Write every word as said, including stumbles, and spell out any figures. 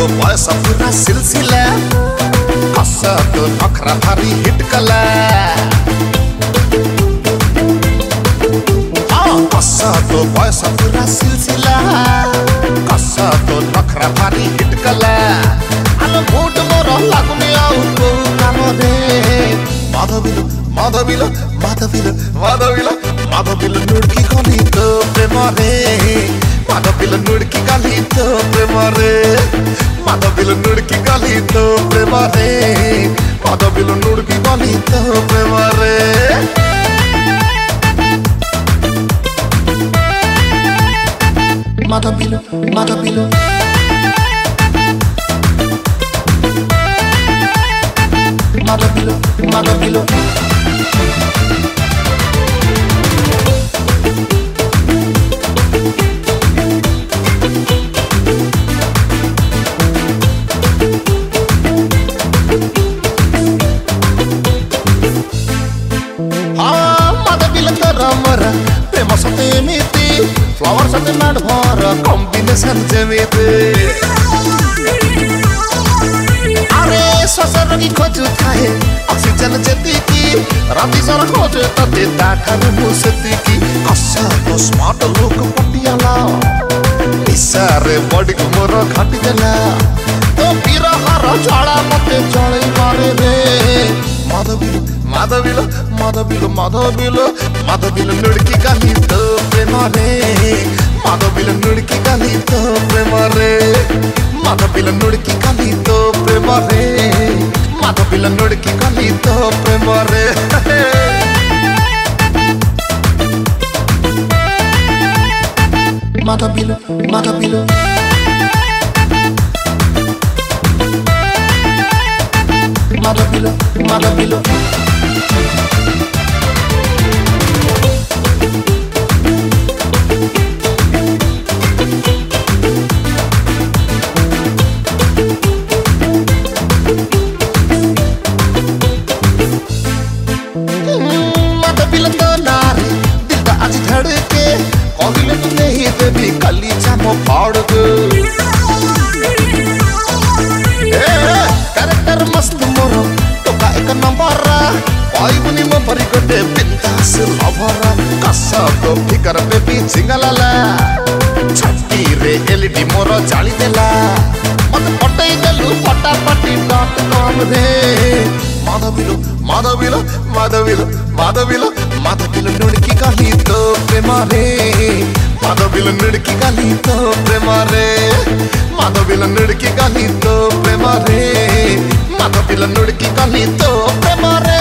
बयस पूरा सिलसिला कस तो नखरा भारी हिट कला कस तो बयस पूरा सिलसिला कस तो नखरा भारी हिट कला आलो मोट मोर लागुनी आउ को काम रे माधविलो माधविलो माधविलो माधविलो माधविलो नुडकी गली तो प्रेम रे माधविलो नुडकी गली तो प्रेम रे माधविलो नुडकी गली तो प्रेम रे माधविलो नुडकी गली तो प्रेम रे माधविलो माधविलो माधविलो माधविलो प्रेम सते मिति फ्लावर सते नाड भर कॉम्बिनेशन जेमिति अरे ससर की खोजु थाहे ऑक्सीजन जेति की राती सर खोजे तते दाठन मुसति की कसा तो स्मार्ट लोक पटियाला इसारे बॉडी को मोर घाटी देला तो बिरहर ज्वाला मते जळै मारे रे माधविलो माधविलो माधविलो माधविलो माधविलो नुडकी गली तो प्रेम रे माधविलो नुडकी गली तो प्रेम रे माधविलो नुडकी गली तो प्रेम रे माधविलो नुडकी गली तो प्रेम रे माधविलो माधविलो माधविलो माधविलो माधविलो तो नारी दिल दा आज धड़के कहले तू नहीं देवी कली जामो फाड़ दे कैरेक्टर मस्त मोरो टोका एक नंबर पाई बुनी मो परी गटे बिंदास लवर कसा तो फिकर बेबी सिंगलाला छट्टी रे एलईडी मोरो जाली देला मत पटई देलु फटाफटी डॉट कॉम रे माधविलो माधविलो माधविलो माधविलो माधविलो नुडकी गली तो प्रेम रे माधविलो नुडकी गली तो प्रेम रे माधविलो नुडकी गली तो प्रेम रे माधविलो नुडकी गली तो प्रेम रे।